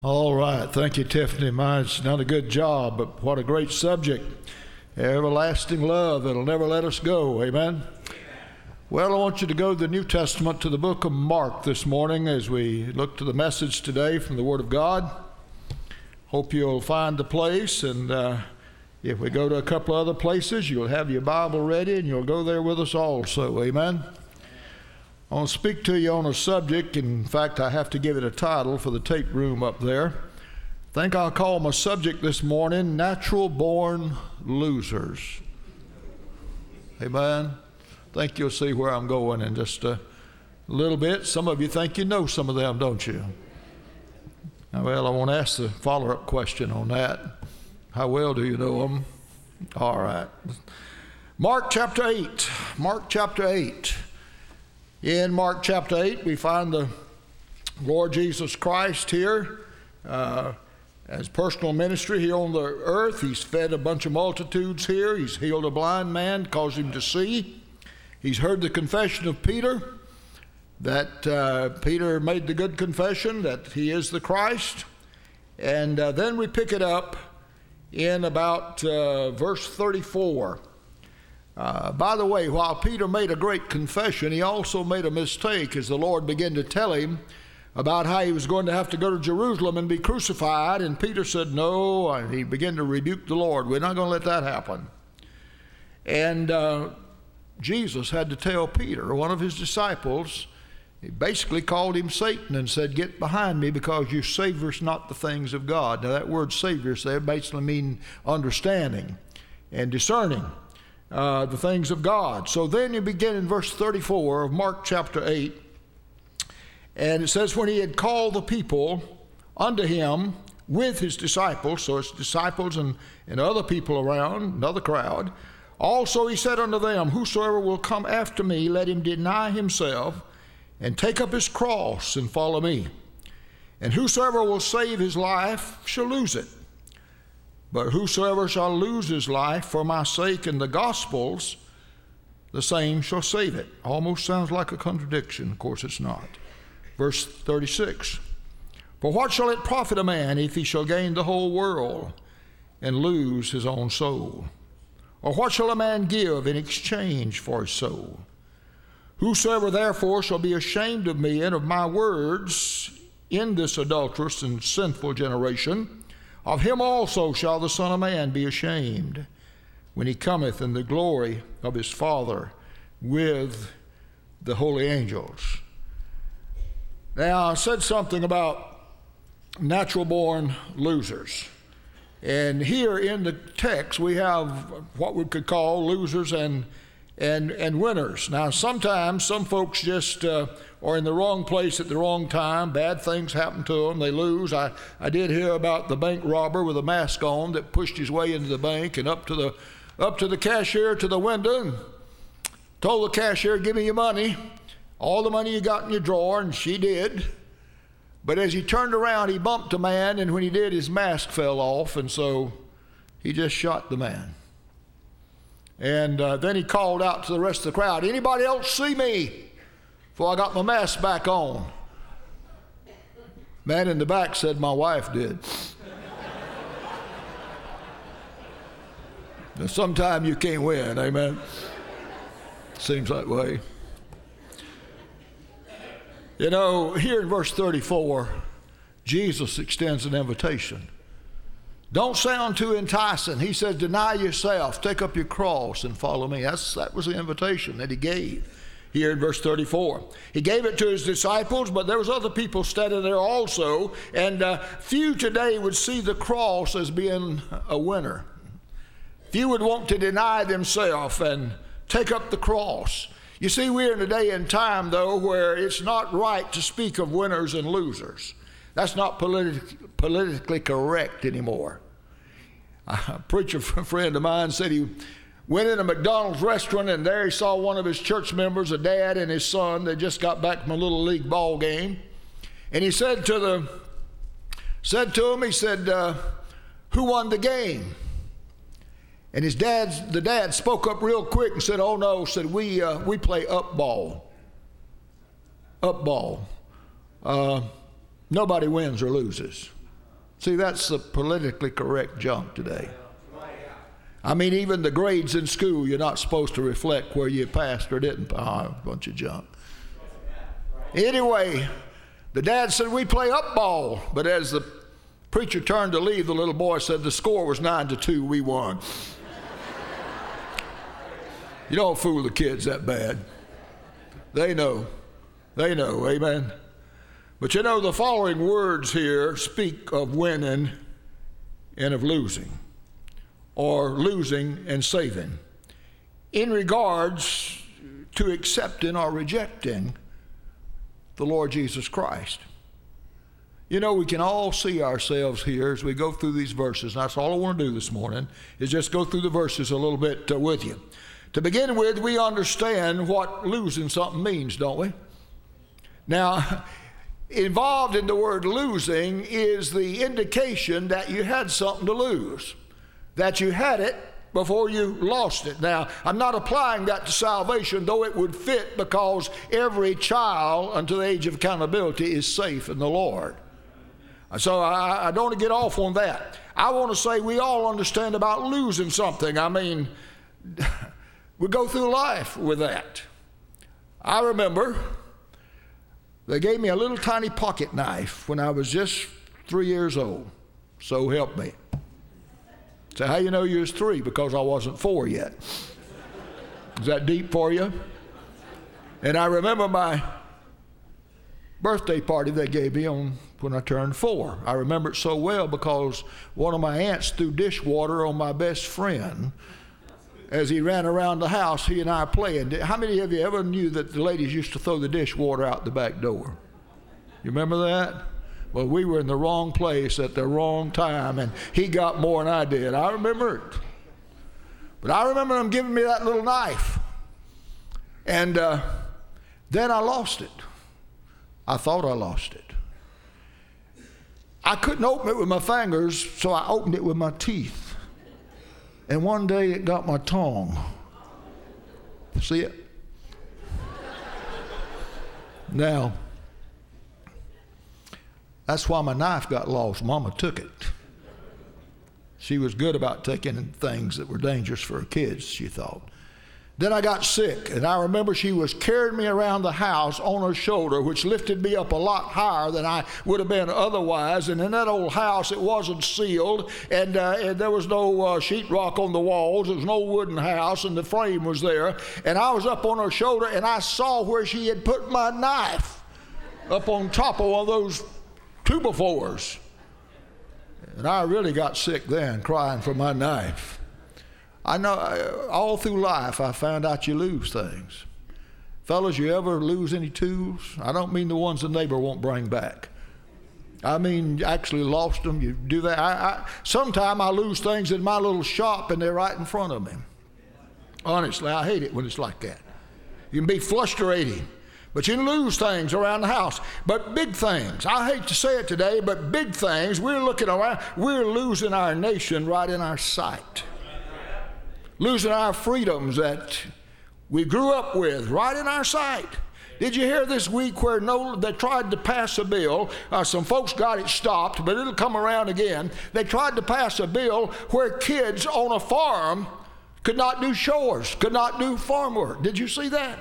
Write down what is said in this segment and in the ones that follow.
All right. Thank you, Tiffany. Mine's done a good job, but what a great subject. Everlasting love that'll never let us go. Amen? Well, I want you to go to the New Testament, to the book of Mark this morning as we look to the message today from the Word of God. Hope you'll find the place, and if we go to a couple other places, you'll have your Bible ready and you'll go there with us also. Amen? I want to speak to you on a subject. In fact, I have to give it a title for the tape room up there. I think I'll call my subject this morning, Natural Born Losers. Amen. I think you'll see where I'm going in just a little bit. Some of you think you know some of them, don't you? Well, I want to ask the follow-up question on that. How well do you know them? All right. Mark chapter 8. Mark chapter 8. In Mark chapter 8, we find the Lord Jesus Christ here as personal ministry here on the earth. He's fed a bunch of multitudes here. He's healed a blind man, caused him to see. He's heard the confession of Peter, that Peter made the good confession that he is the Christ. And then we pick it up in about verse 34. By the way, while Peter made a great confession, he also made a mistake as the Lord began to tell him about how he was going to have to go to Jerusalem and be crucified. And Peter said, no, and he began to rebuke the Lord. We're not going to let that happen. And Jesus had to tell Peter, one of his disciples, he basically called him Satan and said, get behind me because you savors not the things of God. Now that word savors there basically means understanding and discerning the things of God. So then you begin in verse 34 of Mark chapter 8, and it says, when he had called the people unto him with his disciples, so it's disciples and other people around, another crowd, also he said unto them, whosoever will come after me, let him deny himself and take up his cross and follow me. And whosoever will save his life shall lose it. But whosoever shall lose his life for my sake and the gospel's, the same shall save it. Almost sounds like a contradiction. Of course it's not. Verse 36. For what shall it profit a man if he shall gain the whole world and lose his own soul? Or what shall a man give in exchange for his soul? Whosoever therefore shall be ashamed of me and of my words in this adulterous and sinful generation, of him also shall the Son of Man be ashamed when he cometh in the glory of his Father with the holy angels. Now, I said something about natural-born losers. And here in the text, we have what we could call losers and winners. Now, sometimes some folks just are in the wrong place at the wrong time. Bad things happen to them. They lose. I did hear about the bank robber with a mask on that pushed his way into the bank and up to the cashier to the window and told the cashier, give me your money, all the money you got in your drawer, and she did. But as he turned around, he bumped a man, and when he did, his mask fell off, and so he just shot the man. And then he called out to the rest of the crowd, anybody else see me? Before I got my mask back on. Man in the back said, my wife did. Now, sometime you can't win, amen? Seems that way. You know, here in verse 34, Jesus extends an invitation. Don't sound too enticing. He says, deny yourself, take up your cross and follow me. That was the invitation that he gave here in verse 34. He gave it to his disciples, but there was other people standing there also, and few today would see the cross as being a winner. Few would want to deny themselves and take up the cross. You see, we're in a day and time, though, where it's not right to speak of winners and losers. That's not politically correct anymore. A preacher friend of mine said he went in a McDonald's restaurant, and there he saw one of his church members, a dad and his son. They just got back from a little league ball game. And he said to him, who won the game? And the dad spoke up real quick and said, oh no, said we play up ball. Up ball. Nobody wins or loses. See, that's the politically correct junk today. I mean, even the grades in school, you're not supposed to reflect where you passed or didn't. A bunch of junk. Anyway, the dad said, we play up ball. But as the preacher turned to leave, the little boy said, the score was 9-2, we won. You don't fool the kids that bad. They know. They know, amen. But you know, the following words here speak of winning and of losing, or losing and saving, in regards to accepting or rejecting the Lord Jesus Christ. You know, we can all see ourselves here as we go through these verses. And that's all I want to do this morning, is just go through the verses a little bit with you. To begin with, we understand what losing something means, don't we? Now, involved in the word losing is the indication that you had something to lose, that you had it before you lost it. Now, I'm not applying that to salvation, though it would fit, because every child unto the age of accountability is safe in the Lord. So I don't want to get off on that. I want to say we all understand about losing something. I mean, we go through life with that. I remember they gave me a little tiny pocket knife when I was just 3 years old. So help me. So how you know you was 3? Because I wasn't 4 yet. Is that deep for you? And I remember my birthday party they gave me when I turned 4. I remember it so well because one of my aunts threw dishwater on my best friend. As he ran around the house, he and I playing. How many of you ever knew that the ladies used to throw the dishwater out the back door? You remember that? Well, we were in the wrong place at the wrong time, and he got more than I did. I remember it. But I remember them giving me that little knife. And then I lost it. I thought I lost it. I couldn't open it with my fingers, so I opened it with my teeth. And one day it got my tongue. See it? Now, that's why my knife got lost. Mama took it. She was good about taking things that were dangerous for her kids, she thought. Then I got sick, and I remember she was carrying me around the house on her shoulder, which lifted me up a lot higher than I would have been otherwise. And in that old house, it wasn't sealed, and there was no sheetrock on the walls. There was no wooden house, and the frame was there. And I was up on her shoulder, and I saw where she had put my knife up on top of one of those 2x4s. And I really got sick then, crying for my knife. I know all through life I found out you lose things. Fellas, you ever lose any tools? I don't mean the ones the neighbor won't bring back. I mean, actually lost them. You do that. Sometimes I lose things in my little shop and they're right in front of me. Honestly, I hate it when it's like that. You can be frustrating, but you can lose things around the house. But big things, I hate to say it today, but big things, we're looking around, we're losing our nation right in our sight. Losing our freedoms that we grew up with right in our sight. Did you hear this week where they tried to pass a bill? Some folks got it stopped, but it'll come around again. They tried to pass a bill where kids on a farm could not do chores, could not do farm work. Did you see that?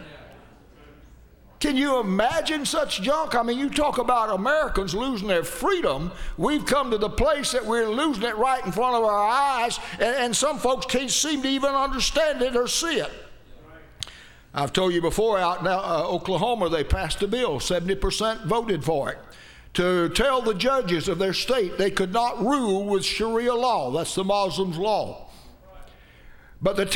Can you imagine such junk? I mean, you talk about Americans losing their freedom. We've come to the place that we're losing it right in front of our eyes, and some folks can't seem to even understand it or see it. I've told you before, out in Oklahoma, they passed a bill, 70% voted for it, to tell the judges of their state they could not rule with Sharia law. That's the Muslims' law. But the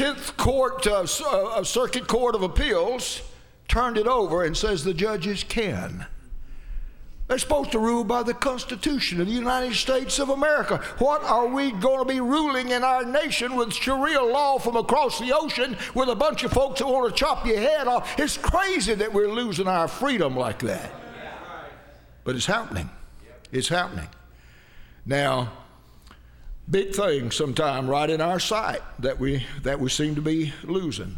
10th Circuit Court of Appeals turned it over and says the judges can. They're supposed to rule by the Constitution of the United States of America. What are we going to be ruling in our nation with Sharia law from across the ocean with a bunch of folks that want to chop your head off? It's crazy that we're losing our freedom like that. But it's happening. It's happening. Now, big things sometime right in our sight that we seem to be losing.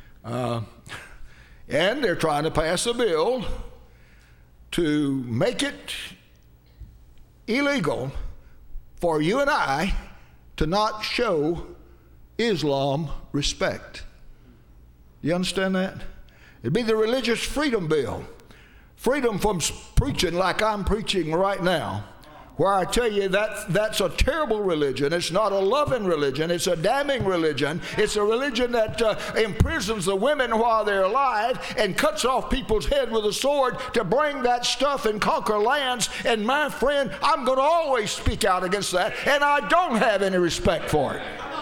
And they're trying to pass a bill to make it illegal for you and I to not show Islam respect. You understand that? It'd be the religious freedom bill. Freedom from preaching like I'm preaching right now, where I tell you that's a terrible religion. It's not a loving religion. It's a damning religion. It's a religion that imprisons the women while they're alive and cuts off people's head with a sword to bring that stuff and conquer lands. And my friend, I'm going to always speak out against that, and I don't have any respect for it.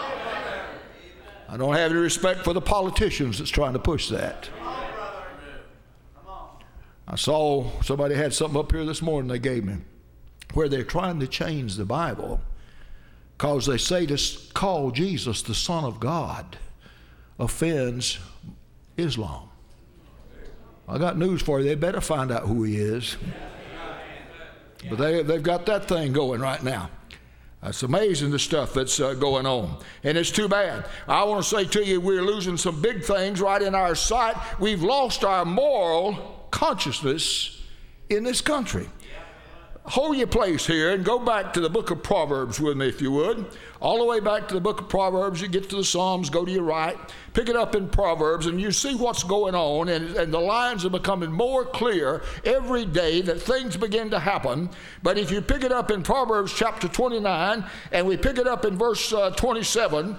I don't have any respect for the politicians that's trying to push that. I saw somebody had something up here this morning they gave me, where they're trying to change the Bible because they say to call Jesus the Son of God offends Islam. I got news for you. They better find out who he is. But they've got that thing going right now. It's amazing the stuff that's going on. And it's too bad. I want to say to you, we're losing some big things right in our sight. We've lost our moral consciousness in this country. Hold your place here and go back to the book of Proverbs with me, if you would. All the way back to the book of Proverbs. You get to the Psalms, go to your right, pick it up in Proverbs, and you see what's going on, and the lines are becoming more clear every day that things begin to happen. But if you pick it up in Proverbs chapter 29, and we pick it up in verse 27,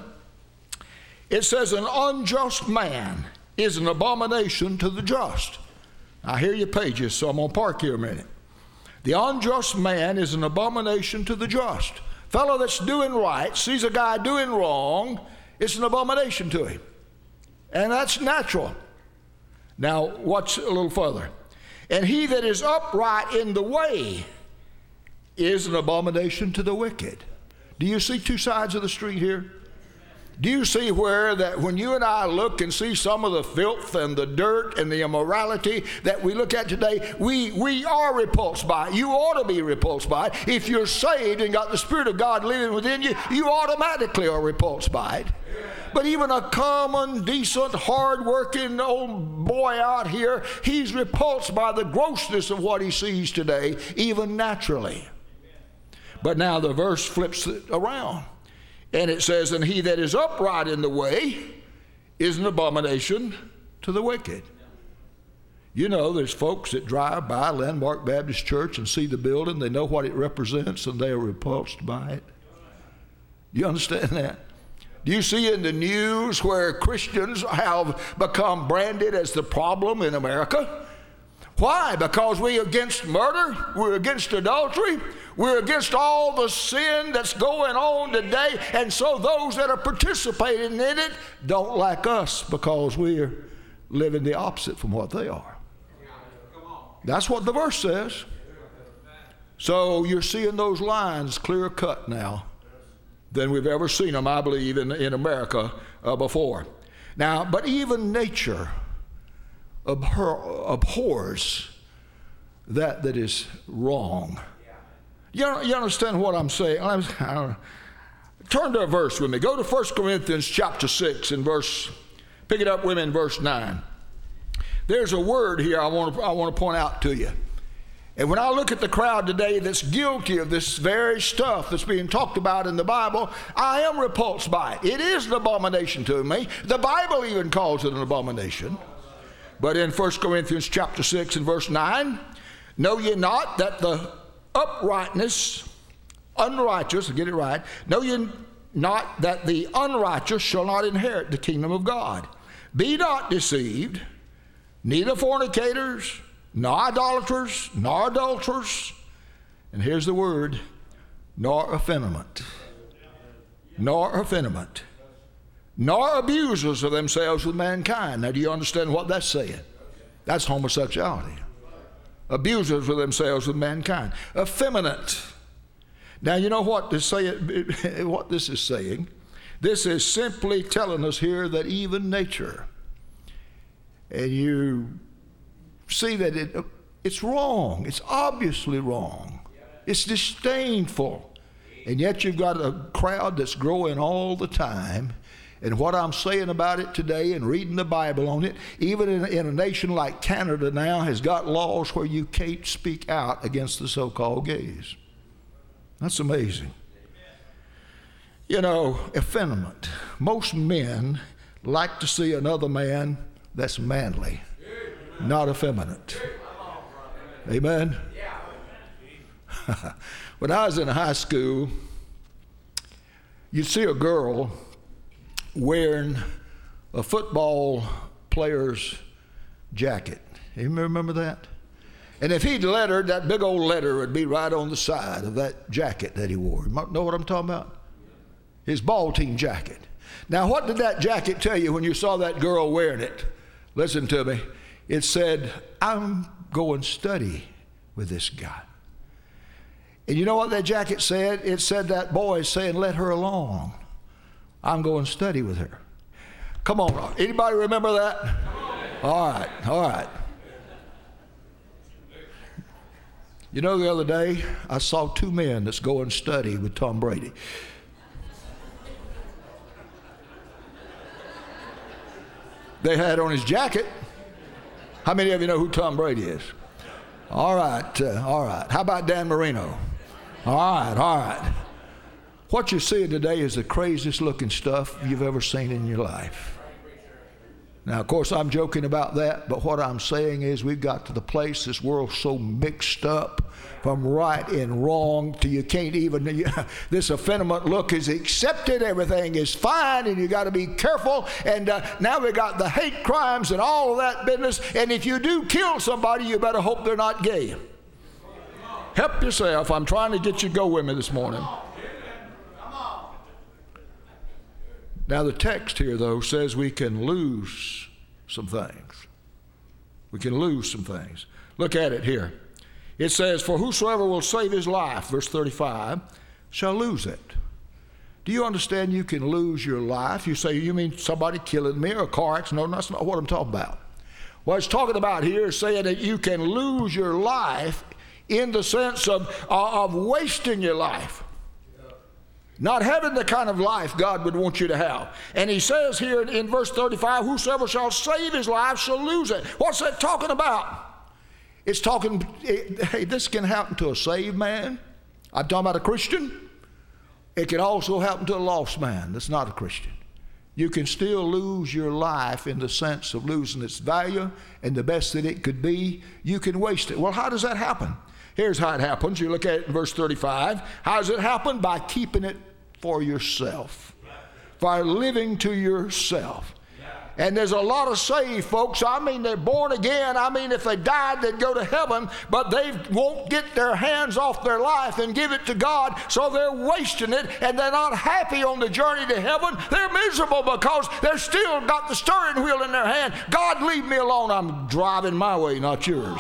it says, an unjust man is an abomination to the just. I hear your pages, so I'm going to park here a minute. The unjust man is an abomination to the just. Fellow that's doing right sees a guy doing wrong, it's an abomination to him. And that's natural. Now, watch a little further. And he that is upright in the way is an abomination to the wicked. Do you see two sides of the street here? Do you see where that when you and I look and see some of the filth and the dirt and the immorality that we look at today, we are repulsed by it. You ought to be repulsed by it. If you're saved and got the Spirit of God living within you, you automatically are repulsed by it. But even a common, decent, hard-working old boy out here, he's repulsed by the grossness of what he sees today, even naturally. But now the verse flips it around. And it says, and he that is upright in the way is an abomination to the wicked. You know, there's folks that drive by Landmark Baptist Church and see the building. They know what it represents, and they are repulsed by it. You understand that? Do you see in the news where Christians have become branded as the problem in America? Why? Because we're against murder, we're against adultery, we're against all the sin that's going on today, and so those that are participating in it don't like us because we're living the opposite from what they are. That's what the verse says. So you're seeing those lines clear cut now than we've ever seen them, I believe, in America before. Now, but even nature abhors that is wrong. You understand what I'm saying? Turn to a verse with me. Go to 1 Corinthians chapter 6 and pick it up with me in verse 9. There's a word here I want to point out to you. And when I look at the crowd today that's guilty of this very stuff that's being talked about in the Bible, I am repulsed by it. It is an abomination to me. The Bible even calls it an abomination. But in 1 Corinthians chapter 6 and verse 9, know ye not that the unrighteous, get it right, know ye not that the unrighteous shall not inherit the kingdom of God? Be not deceived, neither fornicators, nor idolaters, nor adulterers, and here's the word, nor effeminate, nor abusers of themselves with mankind. Now, do you understand what that's saying? That's homosexuality. Abusers of themselves with mankind. Effeminate. Now, you know what this is saying? This is simply telling us here that even nature, and you see that it's wrong. It's obviously wrong. It's disdainful. And yet you've got a crowd that's growing all the time. And what I'm saying about it today and reading the Bible on it, even in a nation like Canada now, has got laws where you can't speak out against the so-called gays. That's amazing. You know, effeminate. Most men like to see another man that's manly, not effeminate. Amen? When I was in high school, you'd see a girl wearing a football player's jacket. You remember that? And if he'd lettered, that big old letter would be right on the side of that jacket that he wore. You know what I'm talking about? His ball team jacket. Now, what did that jacket tell you when you saw that girl wearing it? Listen to me. It said, I'm going study with this guy. And you know what that jacket said? It said that boy is saying, let her alone. I'm going study with her. Come on. Anybody remember that? All right. You know, the other day, I saw two men that's going study with Tom Brady. They had on his jacket. How many of you know who Tom Brady is? All right. How about Dan Marino? All right. What you're seeing today is the craziest looking stuff you've ever seen in your life. Now, of course, I'm joking about that, but what I'm saying is we've got to the place, this world's so mixed up from right and wrong to you can't even, this effeminate look is accepted, everything is fine, and you got to be careful. And now we got the hate crimes and all of that business, and if you do kill somebody, you better hope they're not gay. Help yourself. I'm trying to get you to go with me this morning. Now, the text here, though, says we can lose some things. We can lose some things. Look at it here. It says, for whosoever will save his life, verse 35, shall lose it. Do you understand you can lose your life? You say, you mean somebody killing me or a car accident? No, that's not what I'm talking about. What it's talking about here is saying that you can lose your life in the sense of wasting your life. Not having the kind of life God would want you to have. And he says here in verse 35, whosoever shall save his life shall lose it. What's that talking about? It's talking, hey, this can happen to a saved man. I'm talking about a Christian. It can also happen to a lost man that's not a Christian. You can still lose your life in the sense of losing its value and the best that it could be. You can waste it. Well, how does that happen? Here's how it happens. You look at it in verse 35. How does it happen? By keeping it for yourself. By living to yourself. And there's a lot of saved folks. I mean, they're born again. I mean, if they died, they'd go to heaven. But they won't get their hands off their life and give it to God. So they're wasting it. And they're not happy on the journey to heaven. They're miserable because they're still got the steering wheel in their hand. God, leave me alone. I'm driving my way, not yours.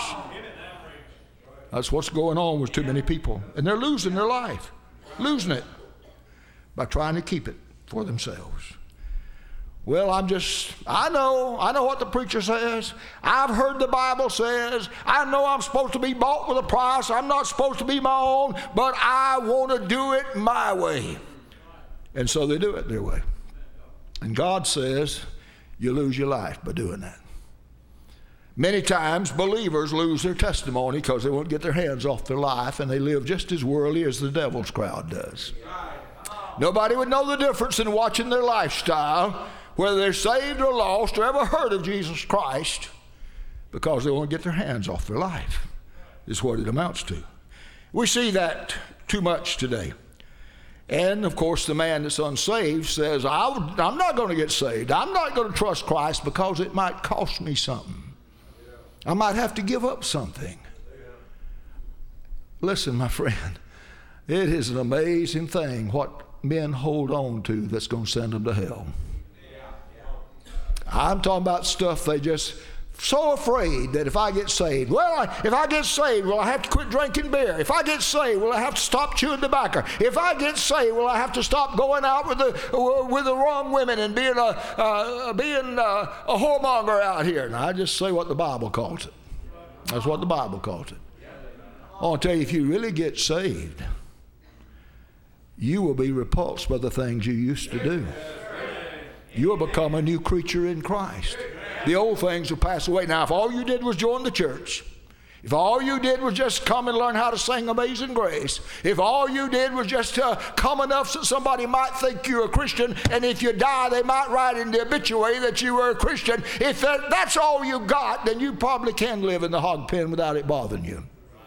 That's what's going on with too many people. And they're losing their life. Losing it. By trying to keep it for themselves. Well, I know what the preacher says. I've heard the Bible says. I know I'm supposed to be bought with a price. I'm not supposed to be my own, but I want to do it my way. And so they do it their way. And God says you lose your life by doing that. Many times believers lose their testimony because they won't get their hands off their life, and they live just as worldly as the devil's crowd does. Nobody would know the difference in watching their lifestyle, whether they're saved or lost or ever heard of Jesus Christ, because they won't get their hands off their life, is what it amounts to. We see that too much today. And, of course, the man that's unsaved says, I'm not going to get saved. I'm not going to trust Christ because it might cost me something. I might have to give up something. Listen, my friend, it is an amazing thing what men hold on to that's going to send them to hell. I'm talking about stuff they just so afraid that if I get saved, if I get saved, will I have to quit drinking beer? If I get saved, will I have to stop chewing tobacco? If I get saved, will I have to stop going out with the wrong women and being a whoremonger out here? And I just say what the Bible calls it. That's what the Bible calls it. I want to tell you, if you really get saved, you will be repulsed by the things you used to do. You will become a new creature in Christ. The old things will pass away. Now, if all you did was join the church, If all you did was just come and learn how to sing Amazing Grace, if all you did was just come enough so somebody might think you're a Christian, and if you die, they might write in the obituary that you were a Christian, if that's all you got, then you probably can live in the hog pen without it bothering you.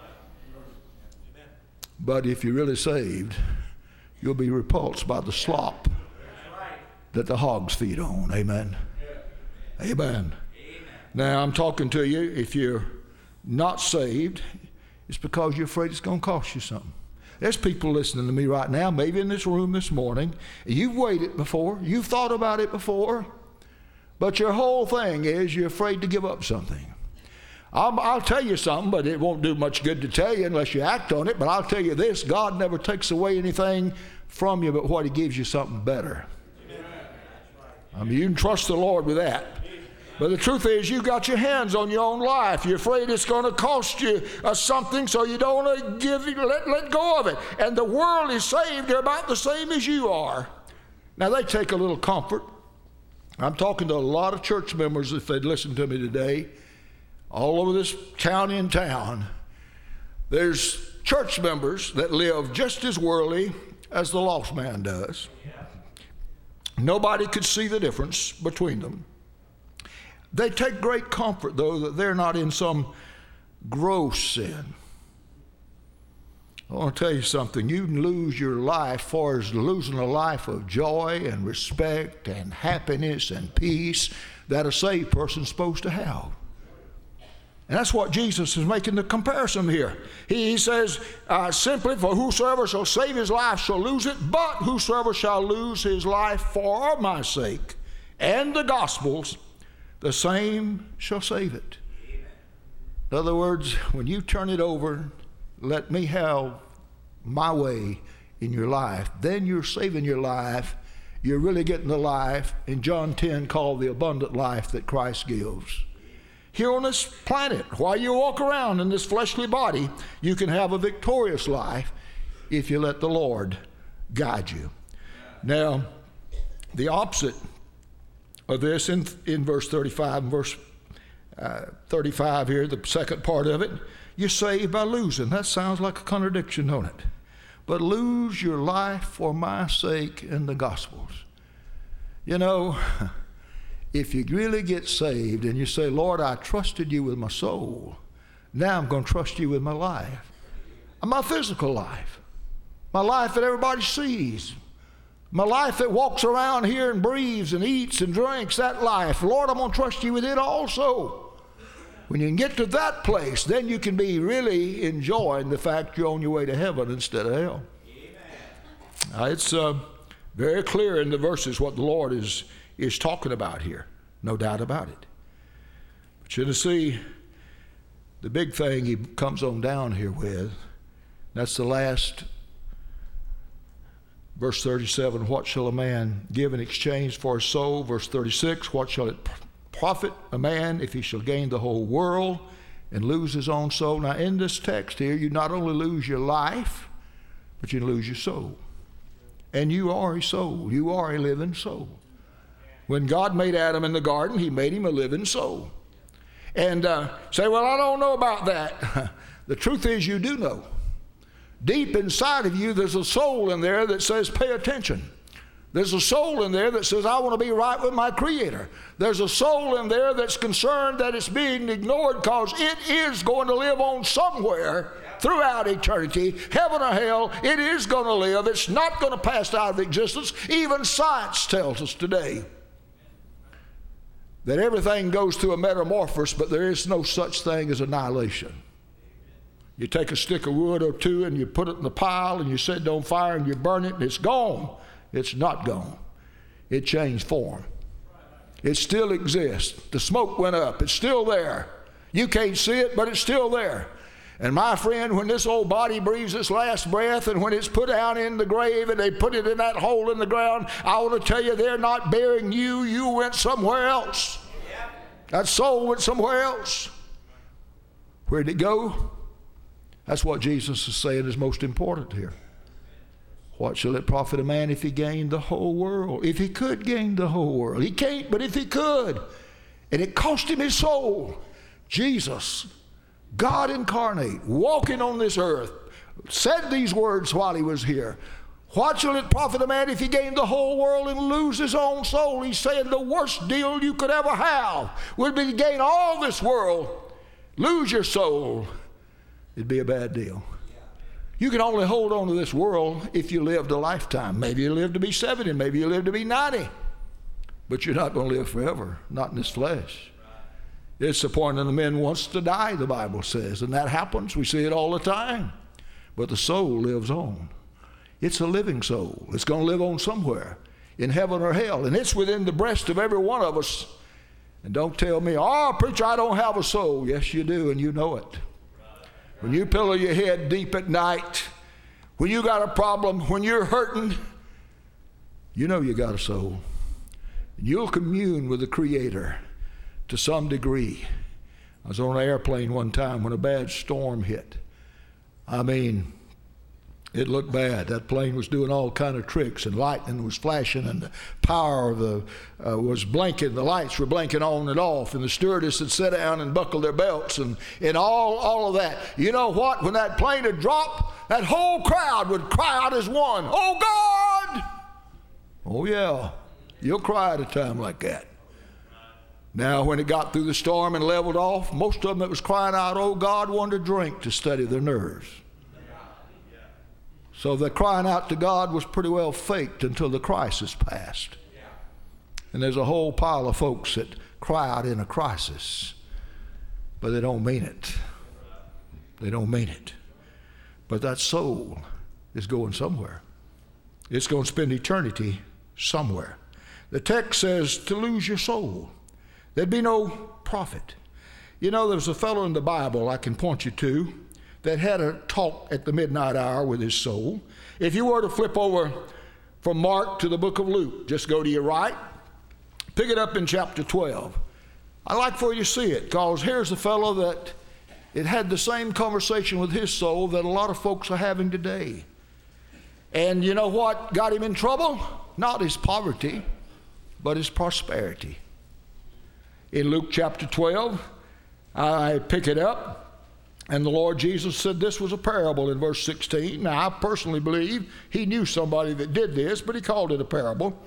But if you're really saved, you'll be repulsed by the slop that the hogs feed on. Amen. Amen. Now, I'm talking to you, if you're not saved, it's because you're afraid it's going to cost you something. There's people listening to me right now, maybe in this room this morning. You've waited before. You've thought about it before. But your whole thing is you're afraid to give up something. I'll tell you something, but it won't do much good to tell you unless you act on it. But I'll tell you this, God never takes away anything from you but what he gives you something better. I mean, you can trust the Lord with that. But the truth is, you got your hands on your own life. You're afraid it's going to cost you something, so you don't want to let go of it. And the world is saved. They're about the same as you are. Now, they take a little comfort. I'm talking to a lot of church members, if they'd listen to me today, all over this county and town. There's church members that live just as worldly as the lost man does. Nobody could see the difference between them. They take great comfort, though, that they're not in some gross sin. I want to tell you something. You can lose your life as far as losing a life of joy and respect and happiness and peace that a saved person's supposed to have. And that's what Jesus is making the comparison here. He says simply, for whosoever shall save his life shall lose it, but whosoever shall lose his life for my sake and the gospel's, the same shall save it. Amen. In other words, when you turn it over, let me have my way in your life, then you're saving your life. You're really getting the life in John 10 called the abundant life that Christ gives. Here on this planet, while you walk around in this fleshly body, you can have a victorious life if you let the Lord guide you. Now, the opposite of this in verse 35 and verse 35 here, the second part of it, you're saved by losing. That sounds like a contradiction, don't it? But lose your life for my sake in the Gospels. You know, if you really get saved and you say, Lord, I trusted you with my soul, now I'm going to trust you with my life. My physical life. My life that everybody sees. My life that walks around here and breathes and eats and drinks, that life. Lord, I'm going to trust you with it also. When you can get to that place, then you can be really enjoying the fact you're on your way to heaven instead of hell. It's very clear in the verses what the Lord is talking about here. No doubt about it. But you see, the big thing he comes on down here with, that's the last verse 37, what shall a man give in exchange for his soul? Verse 36, what shall it profit a man if he shall gain the whole world and lose his own soul? Now, in this text here, you not only lose your life, but you lose your soul. And you are a soul. You are a living soul. When God made Adam in the garden, he made him a living soul. And say, well, I don't know about that. The truth is you do know. Deep inside of you, there's a soul in there that says, pay attention. There's a soul in there that says, I want to be right with my Creator. There's a soul in there that's concerned that it's being ignored because it is going to live on somewhere throughout eternity, heaven or hell. It is going to live. It's not going to pass out of existence. Even science tells us today that everything goes through a metamorphosis, but there is no such thing as annihilation. You take a stick of wood or two and you put it in the pile and you set it on fire and you burn it and it's gone. It's not gone. It changed form. It still exists. The smoke went up. It's still there. You can't see it, but it's still there. And my friend, when this old body breathes its last breath and when it's put down in the grave and they put it in that hole in the ground, I want to tell you, they're not burying you. You went somewhere else. That soul went somewhere else. Where'd it go? That's what Jesus is saying is most important here. What shall it profit a man if he gained the whole world? If he could gain the whole world. He can't, but if he could. And it cost him his soul. Jesus God incarnate, walking on this earth, said these words while he was here. What shall it profit a man if he gain the whole world and lose his own soul? He's saying the worst deal you could ever have would be to gain all this world, lose your soul. It'd be a bad deal. You can only hold on to this world if you lived a lifetime. Maybe you live to be 70, maybe you live to be 90. But you're not going to live forever, not in this flesh. It's appointed unto men once to die, the Bible says, and that happens. We see it all the time. But the soul lives on. It's a living soul. It's going to live on somewhere, in heaven or hell, and it's within the breast of every one of us. And don't tell me, oh, preacher, I don't have a soul. Yes, you do, and you know it. When you pillow your head deep at night, when you got a problem, when you're hurting, you know you got a soul. You'll commune with the Creator to some degree. I was on an airplane one time when a bad storm hit. I mean, it looked bad. That plane was doing all kind of tricks, and lightning was flashing, and the power of the was blinking. The lights were blinking on and off, and the stewardess had sat down and buckled their belts, and all of that. You know what? When that plane would drop, that whole crowd would cry out as one, "Oh God!" Oh yeah, you'll cry at a time like that. Now, when it got through the storm and leveled off, most of them that was crying out, "Oh God," wanted a drink to steady their nerves. So the crying out to God was pretty well faked until the crisis passed. And there's a whole pile of folks that cry out in a crisis, but they don't mean it. They don't mean it. But that soul is going somewhere. It's going to spend eternity somewhere. The text says to lose your soul. There'd be no profit. You know, there's a fellow in the Bible I can point you to that had a talk at the midnight hour with his soul. If you were to flip over from Mark to the book of Luke, just go to your right, pick it up in chapter 12. I'd like for you to see it, because here's a fellow that it had the same conversation with his soul that a lot of folks are having today. And you know what got him in trouble? Not his poverty, but his prosperity. In Luke chapter 12, I pick it up. And the Lord Jesus said this was a parable in verse 16. Now, I personally believe he knew somebody that did this, but he called it a parable.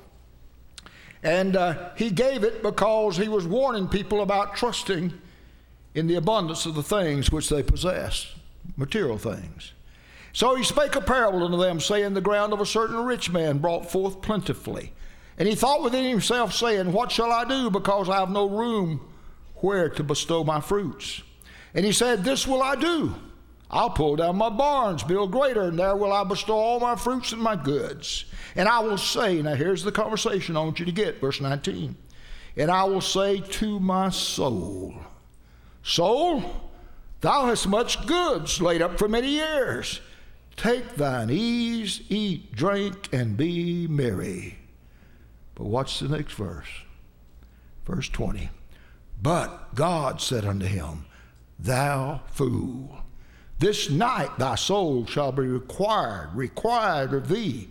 And he gave it because he was warning people about trusting in the abundance of the things which they possess, material things. So he spake a parable unto them, saying, the ground of a certain rich man brought forth plentifully. And he thought within himself, saying, what shall I do, because I have no room where to bestow my fruits? And he said, this will I do. I'll pull down my barns, build greater, and there will I bestow all my fruits and my goods. And I will say, now here's the conversation I want you to get, verse 19. And I will say to my soul, soul, thou hast much goods laid up for many years. Take thine ease, eat, drink, and be merry. But watch the next verse. Verse 20. But God said unto him, thou fool, this night thy soul shall be required of thee.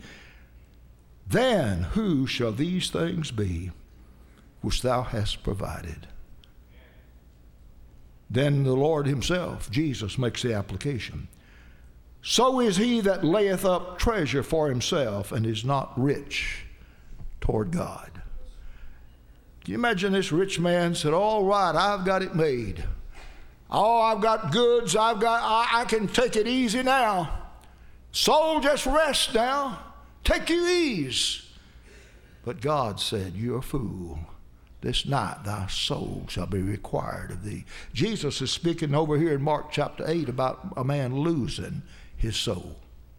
Then who shall these things be which thou hast provided? Then the Lord himself, Jesus, makes the application. So is he that layeth up treasure for himself and is not rich toward God. Can you imagine this rich man said, all right, I've got it made. Oh, I've got goods. I can take it easy now. Soul, just rest now. Take your ease. But God said, you're a fool. This night thy soul shall be required of thee. Jesus is speaking over here in Mark chapter 8 about a man losing his soul.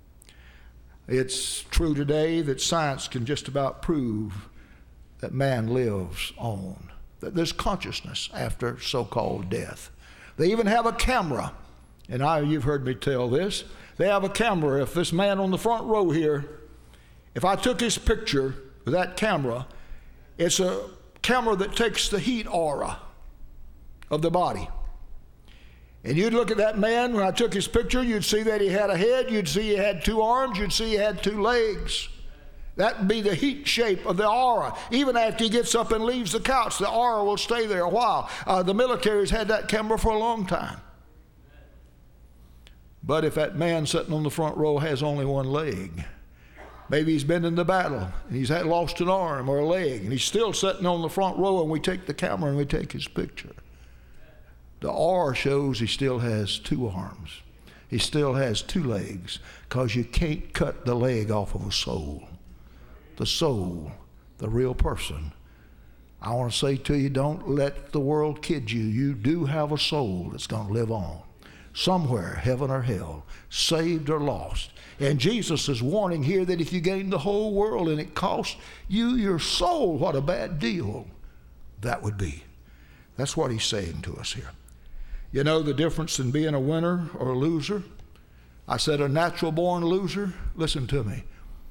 It's true today that science can just about prove that man lives on, that there's consciousness after so-called death. They even have a camera, and you've heard me tell this. They have a camera. If this man on the front row here, if I took his picture with that camera, it's a camera that takes the heat aura of the body. And you'd look at that man, when I took his picture, you'd see that he had a head, you'd see he had 2 arms, you'd see he had 2 legs. That would be the heat shape of the aura. Even after he gets up and leaves the couch, the aura will stay there a while. The military's had that camera for a long time. But if that man sitting on the front row has only one leg, maybe he's been in the battle and he's lost an arm or a leg, and he's still sitting on the front row, and we take the camera and we take his picture. The R shows he still has two arms. He still has two legs, because you can't cut the leg off of a soul. The soul, the real person. I want to say to you, don't let the world kid you. You do have a soul that's going to live on somewhere, heaven or hell, saved or lost. And Jesus is warning here that if you gain the whole world and it costs you your soul, what a bad deal that would be. That's what he's saying to us here. You know the difference in being a winner or a loser? I said a natural born loser. Listen to me.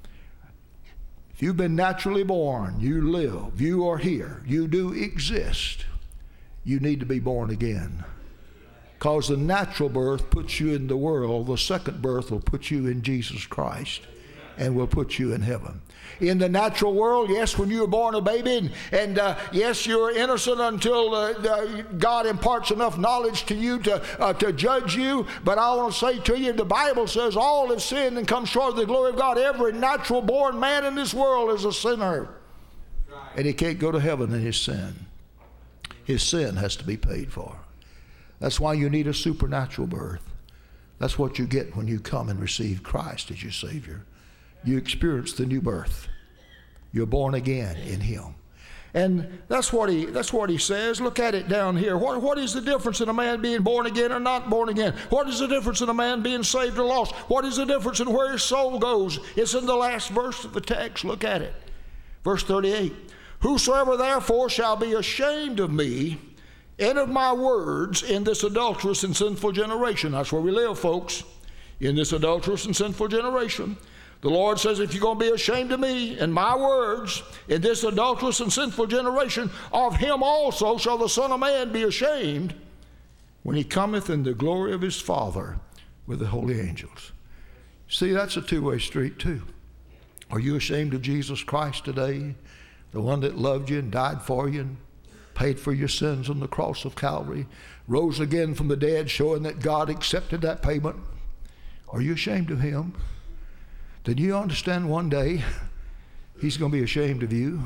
If you've been naturally born, you live, you are here, you do exist, you need to be born again. Because the natural birth puts you in the world, the second birth will put you in Jesus Christ and will put you in heaven. In the natural world, yes, when you were born a baby, and yes, you're innocent until God imparts enough knowledge to you to judge you. But I want to say to you, the Bible says all have sinned and come short of the glory of God. Every natural born man in this world is a sinner. And he can't go to heaven in his sin. His sin has to be paid for. That's why you need a supernatural birth. That's what you get when you come and receive Christ as your Savior. You experience the new birth. You're born again in Him. And that's what he says. Look at it down here. What is the difference in a man being born again or not born again? What is the difference in a man being saved or lost? What is the difference in where his soul goes? It's in the last verse of the text. Look at it. Verse 38. Whosoever therefore shall be ashamed of me and of my words in this adulterous and sinful generation. That's where we live, folks. In this adulterous and sinful generation. The Lord says, if you're going to be ashamed of me and my words in this adulterous and sinful generation, of him also shall the Son of Man be ashamed when he cometh in the glory of his Father with the holy angels. See, that's a two-way street too. Are you ashamed of Jesus Christ today? The one that loved you and died for you and paid for your sins on the cross of Calvary, rose again from the dead, showing that God accepted that payment. Are you ashamed of him? Then you understand one day he's going to be ashamed of you.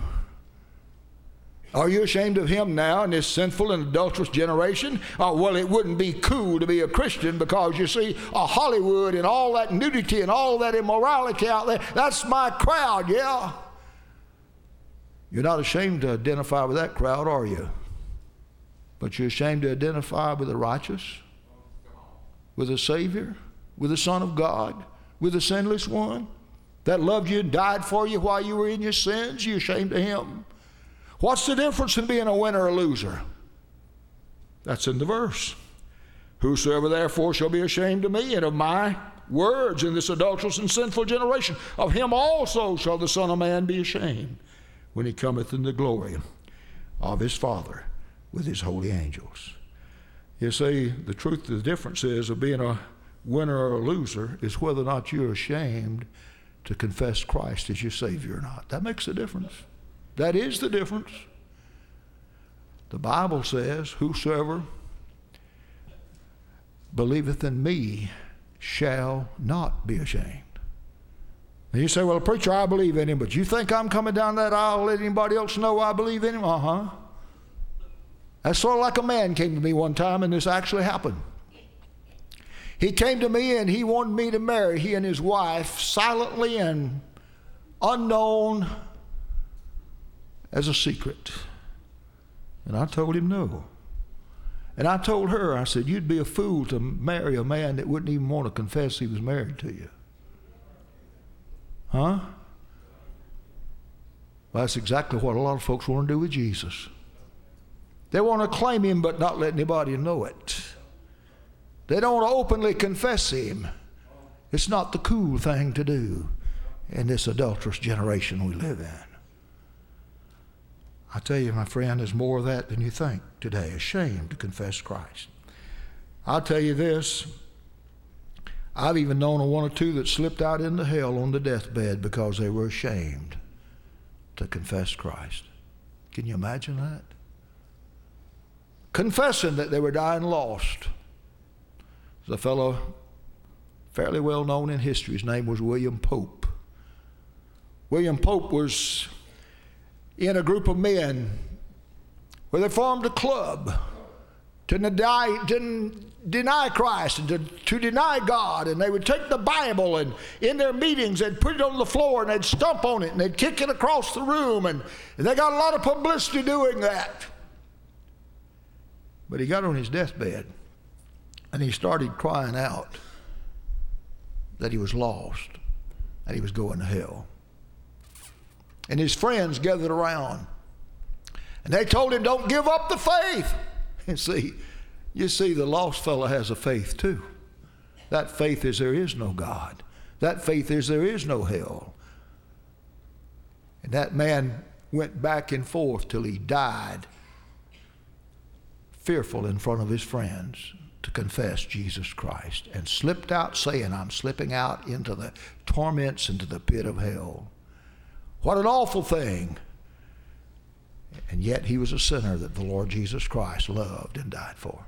Are you ashamed of him now in this sinful and adulterous generation? Well, it wouldn't be cool to be a Christian because, you see, Hollywood and all that nudity and all that immorality out there, that's my crowd, yeah. You're not ashamed to identify with that crowd, are you? But you're ashamed to identify with the righteous, with the Savior, with the Son of God, with the sinless one that loved you and died for you while you were in your sins. You're ashamed of him. What's the difference in being a winner or a loser? That's in the verse. Whosoever therefore shall be ashamed of me and of my words in this adulterous and sinful generation, of him also shall the Son of Man be ashamed when he cometh in the glory of his Father with his holy angels. You see, the truth of the difference is of being a winner or a loser is whether or not you're ashamed to confess Christ as your Savior or not. That makes a difference. That is the difference. The Bible says, whosoever believeth in me shall not be ashamed. And you say, well, preacher, I believe in him, but you think I'm coming down that aisle letting anybody else know I believe in him? Uh-huh. That's sort of like a man came to me one time, and this actually happened. He came to me and he wanted me to marry he and his wife silently and unknown as a secret. And I told him no. And I told her, I said, you'd be a fool to marry a man that wouldn't even want to confess he was married to you. Huh? Well, that's exactly what a lot of folks want to do with Jesus. They want to claim him but not let anybody know it. They don't want to openly confess him. It's not the cool thing to do in this adulterous generation we live in. I tell you, my friend, there's more of that than you think today, ashamed to confess Christ. I'll tell you this, I've even known of one or two that slipped out into hell on the deathbed because they were ashamed to confess Christ. Can you imagine that? Confessing that they were dying lost. There's a fellow fairly well known in history. His name was William Pope. William Pope was in a group of men where they formed a club to deny Christ and to deny God. And they would take the Bible, and in their meetings they'd put it on the floor and they'd stomp on it and they'd kick it across the room, and they got a lot of publicity doing that. But he got on his deathbed and he started crying out that he was lost, that he was going to hell. And his friends gathered around and they told him, don't give up the faith. And you see, the lost fellow has a faith too. That faith is there is no God. That faith is there is no hell. And that man went back and forth till he died, fearful in front of his friends to confess Jesus Christ, and slipped out saying, I'm slipping out into the torments, into the pit of hell. What an awful thing. And yet he was a sinner that the Lord Jesus Christ loved and died for.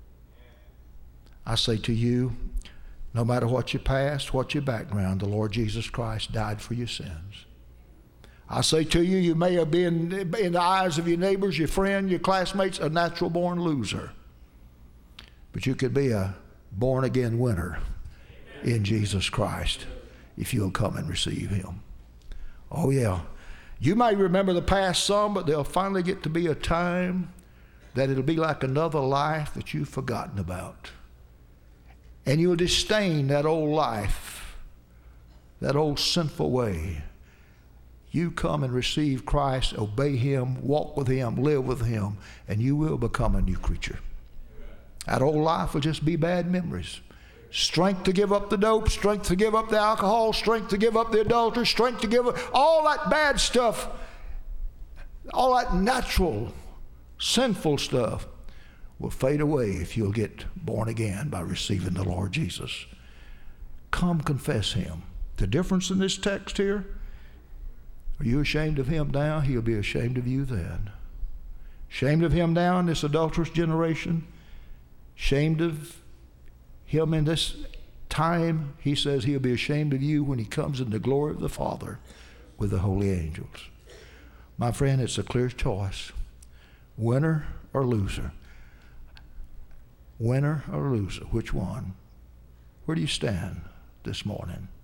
I say to you, no matter what your past, what your background, the Lord Jesus Christ died for your sins. I say to you, you may have been, in the eyes of your neighbors, your friend, your classmates, a natural-born loser. But you could be a born-again winner in Jesus Christ if you'll come and receive him. Oh, yeah. You may remember the past some, but there'll finally get to be a time that it'll be like another life that you've forgotten about. And you'll disdain that old life, that old sinful way. You come and receive Christ, obey him, walk with him, live with him, and you will become a new creature. That old life will just be bad memories. Strength to give up the dope, strength to give up the alcohol, strength to give up the adultery, strength to give up all that bad stuff, all that natural, sinful stuff will fade away if you'll get born again by receiving the Lord Jesus. Come confess him. The difference in this text here, are you ashamed of him now? He'll be ashamed of you then. Ashamed of him now in this adulterous generation? Ashamed of him in this time? He says he'll be ashamed of you when he comes in the glory of the Father with the holy angels. My friend, it's a clear choice. Winner or loser? Winner or loser? Which one? Where do you stand this morning?